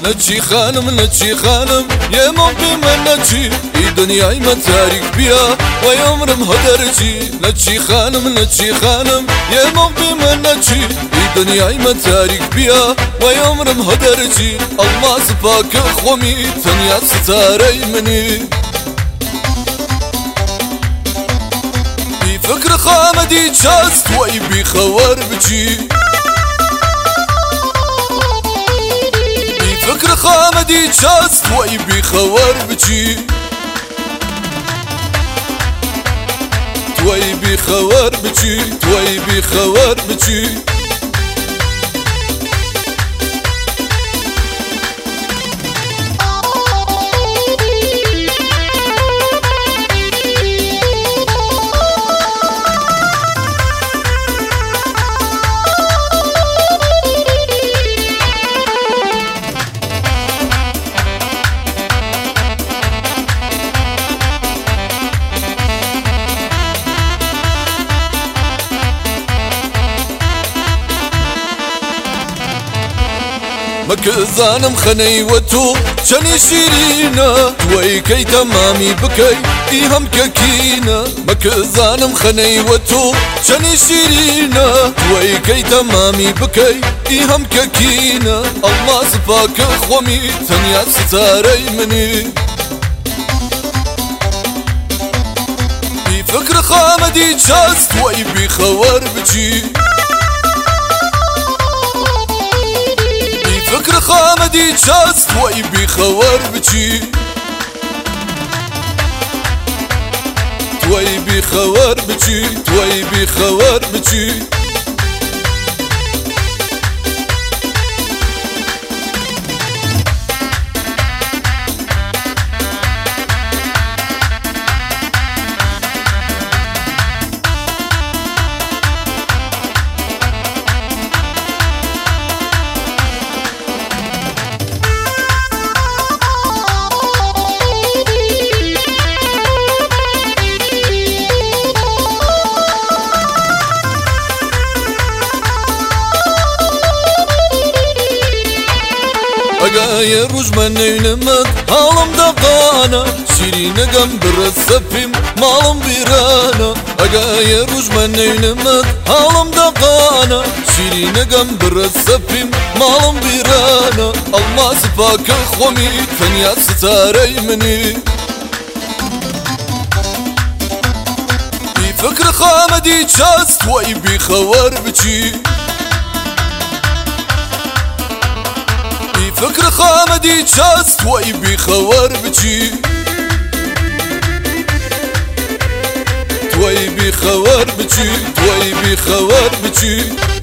نتشي خانم يا موقي من نتشي دنياي ما تاريخ بيا ويوم هدرجي نتشي خانم يا موقي من نتشي دنياي ما تاريخ بيا ويوم هدرجي الله سباك خومي تنيا ستاري مني فكر خامدي جاست ويبي خوار بجي فكر خامدي جاست ويبي خوار بجي تويبي خوار بجي مكزانم خني وتو شني شيرينا توي كي تمامي بكي إيهم ككينا مكزانم خني وتو شني شيرينا توي كي تمامي بكي إيهم ككينا الله سفاك خومي ثانية ستاري مني بفكر خامدي جاست ويبي خوار بجي فكر خامدي جاست ويبي خوار بجي تويبي خوار بجي يا روج من ينمد هالم دقانا شيرين قنبر السفيم مالم بيرانا يا روج من ينمد هالم دقانا شيرين قنبر السفيم مالم بيرانا الله سفاك خومي ثانية ستاري مني بفكر خامدي جاست ويبي خوار بجي فكر خامدي جاست ويبي خوار بجي تويبي خوار بجي